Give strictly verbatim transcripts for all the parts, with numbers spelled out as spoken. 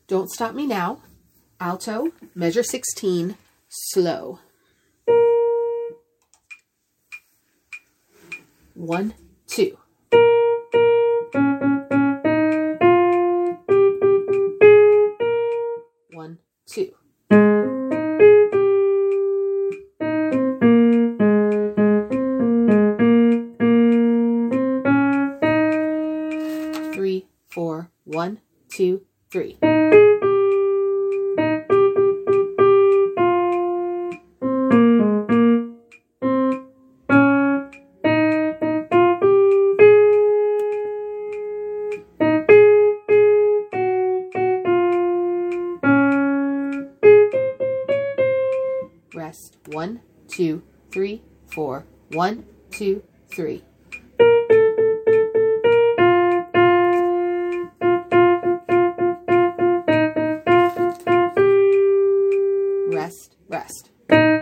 Don't Stop Me Now, alto, measure sixteen, slow. One, two. One, two. Three, four, one, two, three. Rest. One, two, three, four. One, two, three. Rest, rest.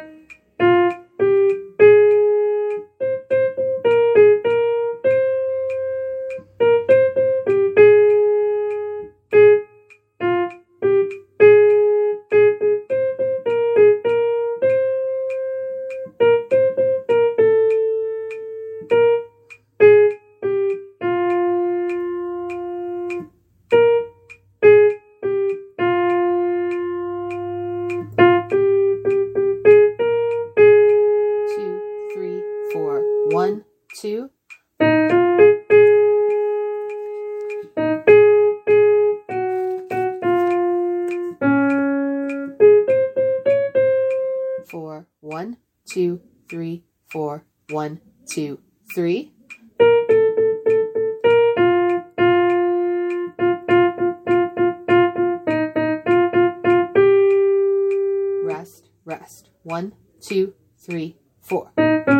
Four, one, two. Four, one, two, three, four, one, two, three. Rest, rest. One, two, three, four.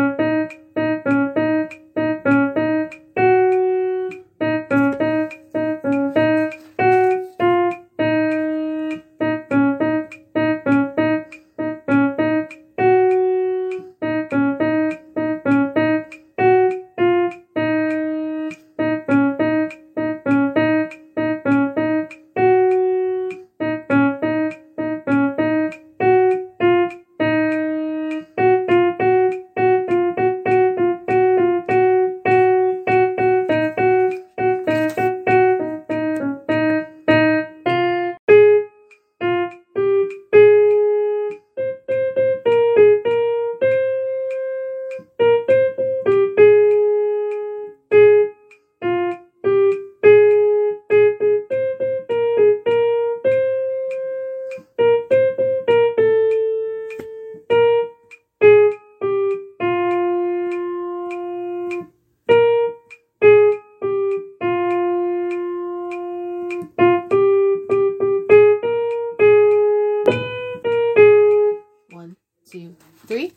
One, two, three.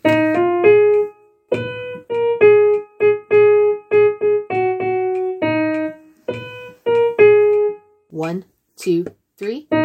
One, two, three.